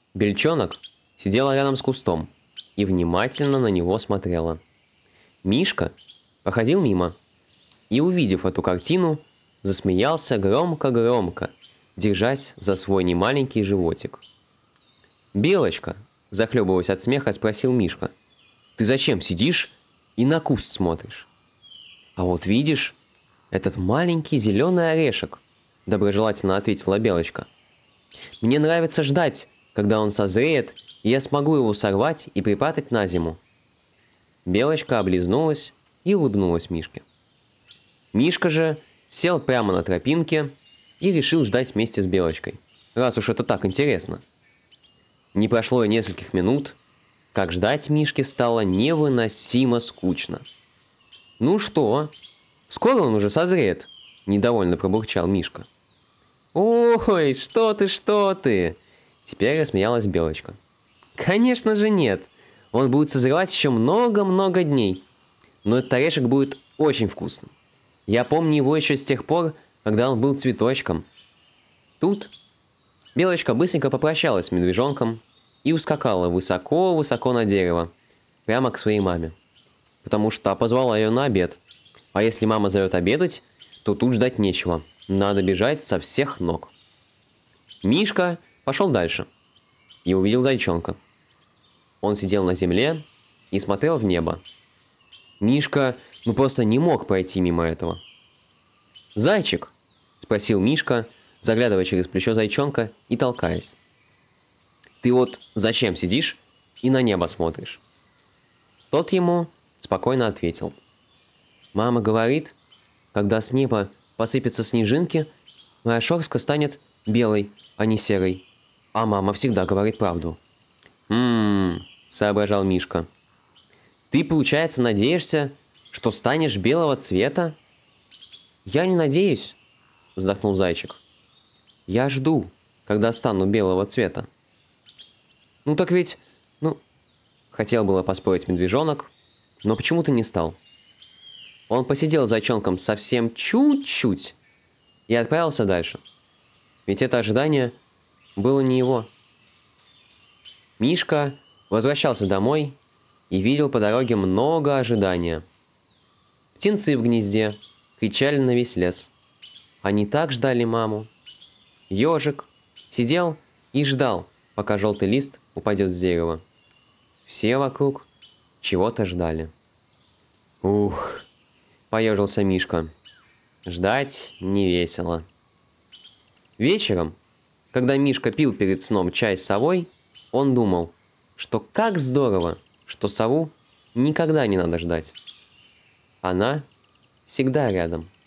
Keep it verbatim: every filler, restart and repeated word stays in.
Бельчонок сидела рядом с кустом и внимательно на него смотрела. Мишка проходил мимо и, увидев эту картину, засмеялся громко-громко, держась за свой немаленький животик. «Белочка!» – захлебываясь от смеха, спросил Мишка. «Ты зачем сидишь и на куст смотришь?» «А вот видишь, этот маленький зеленый орешек», – доброжелательно ответила Белочка. «Мне нравится ждать, когда он созреет, и я смогу его сорвать и припрятать на зиму». Белочка облизнулась и улыбнулась Мишке. Мишка же сел прямо на тропинке и решил ждать вместе с Белочкой, раз уж это так интересно. Не прошло и нескольких минут, как ждать Мишке стало невыносимо скучно. «Ну что, скоро он уже созреет?» – недовольно пробурчал Мишка. «Ой, что ты, что ты!» – теперь рассмеялась Белочка. «Конечно же нет, он будет созревать еще много-много дней, но этот орешек будет очень вкусным. Я помню его еще с тех пор, когда он был цветочком». Тут Белочка быстренько попрощалась с медвежонком и ускакала высоко-высоко на дерево, прямо к своей маме, потому что та позвала ее на обед. А если мама зовет обедать, то тут ждать нечего, надо бежать со всех ног. Мишка пошел дальше и увидел зайчонка. Он сидел на земле и смотрел в небо. Мишка ну просто не мог пройти мимо этого. «Зайчик?» – спросил Мишка, заглядывая через плечо зайчонка и толкаясь. «Ты вот зачем сидишь и на небо смотришь?» Тот ему спокойно ответил. «Мама говорит, когда с неба посыпятся снежинки, моя шерстка станет белой, а не серой. А мама всегда говорит правду». «Ммм», – соображал Мишка. «Ты, получается, надеешься, что станешь белого цвета?» «Я не надеюсь», – вздохнул зайчик. «Я жду, когда стану белого цвета». «Ну так ведь, ну...» Хотел было поспорить медвежонок, но почему-то не стал. Он посидел с зайчонком совсем чуть-чуть и отправился дальше. Ведь это ожидание было не его. Мишка возвращался домой и видел по дороге много ожидания. Птенцы в гнезде кричали на весь лес. Они так ждали маму. Ежик сидел и ждал, пока желтый лист упадет с дерева. Все вокруг чего-то ждали. «Ух!» – поежился Мишка. «Ждать не весело». Вечером, когда Мишка пил перед сном чай с совой, он думал, что как здорово, что сову никогда не надо ждать. Она всегда рядом.